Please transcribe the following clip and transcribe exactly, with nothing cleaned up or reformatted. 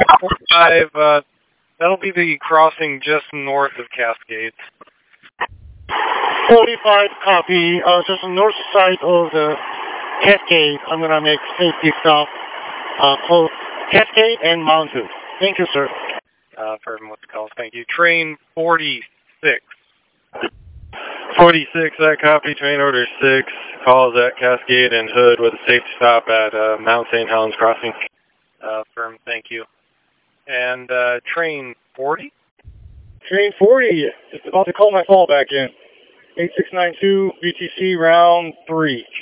five, uh, that'll be the crossing just north of Cascades. forty-five, copy. Uh, just on the north side of the Cascade. I'm going to make safety stop. Uh, close Cascade and Mountain. Thank you, sir. Uh, for what's calls, thank you. Train forty-six. forty-six, that copy. Train order six. Calls at Cascade and Hood with a safety stop at uh, Mount Saint Helens Crossing. Uh, firm, thank you. And uh, train forty? Train forty, just about to call my fallback in. eight six nine two, V T C round three.